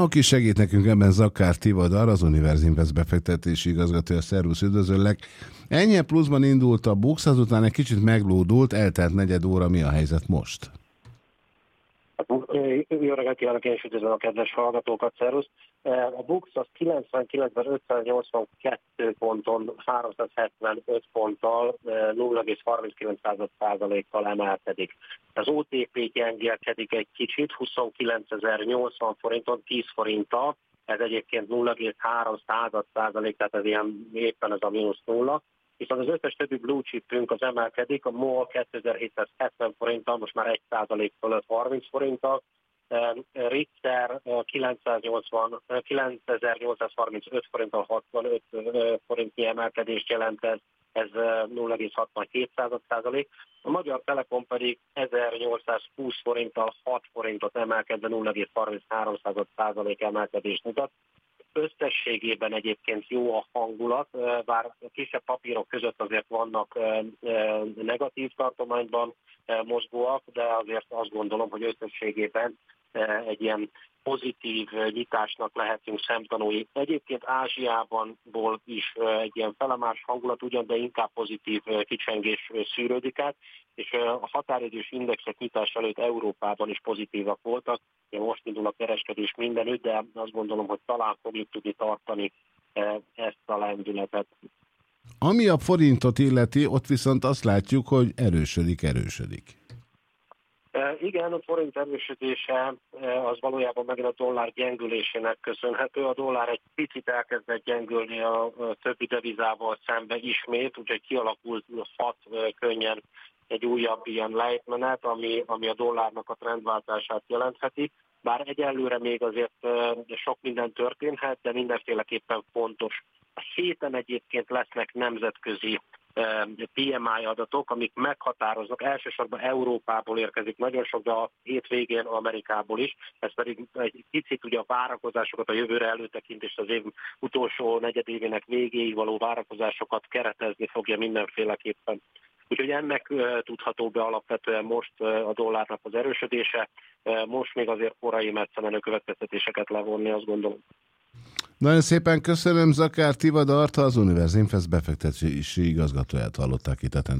Aki segít nekünk ebben, Zakár Tivadar, az Univerzinvest befektetési igazgatója. Szervusz, üdvözöllek. Ennyi pluszban indult a BUX, azután egy kicsit meglódult, eltelt negyed óra, mi a helyzet most? Jó reggelt kívánok, én is üdvözlöm a kedves hallgatókat, szervusz. A BUX az 99-ben 582 ponton, 375 ponttal, 0,39%-kal emelkedik. Az OTP gyengélkedik egy kicsit, 29.080 forinton, 10 forinttal, ez egyébként 0,3%, tehát ez ilyen éppen ez a mínusz nulla. Viszont az összes többi blue chipünk az emelkedik, a MOL 2770 forinttal, most már 1% fölött 30 forinttal, Richter 9835 forinttal 65 forintnyi emelkedést jelent, ez 0,67%. A Magyar Telekom pedig 1820 forinttal 6 forintot emelkedve 0,33% emelkedést mutat. Összességében egyébként jó a hangulat, bár kisebb papírok között azért vannak negatív tartományban mozgóak, de azért azt gondolom, hogy összességében egy ilyen pozitív nyitásnak lehetünk szemtanúi. Egyébként Ázsiában is egy ilyen felemás hangulat ugyan, de inkább pozitív kicsengés szűrődik át, és a határidős indexek nyitás előtt Európában is pozitívak voltak. Most indul a kereskedés mindenütt, de azt gondolom, hogy talán fogjuk tudni tartani ezt a lendületet. Ami a forintot illeti, ott viszont azt látjuk, hogy erősödik. Igen, a forint erősödése az valójában megint a dollár gyengülésének köszönhető. A dollár egy picit elkezdett gyengülni a többi devizával szembe ismét, úgyhogy kialakult könnyen egy újabb ilyen lejtmenet, ami a dollárnak a trendváltását jelentheti. Bár egyelőre még azért sok minden történhet, de mindenféleképpen fontos. A héten egyébként lesznek nemzetközi PMI adatok, amik meghatároznak, elsősorban Európából érkezik nagyon sok, de a hétvégén Amerikából is, ez pedig egy picit ugye a várakozásokat, a jövőre előtekintést, az év utolsó negyedévének végéig való várakozásokat keretezni fogja mindenféleképpen. Úgyhogy ennek tudható be alapvetően most a dollárnak az erősödése, most még azért korai messze menő következtetéseket levonni, azt gondolom. Nagyon szépen köszönöm, Zakár Tivadart, az Univerzinvest befektetési igazgatóját hallották itt a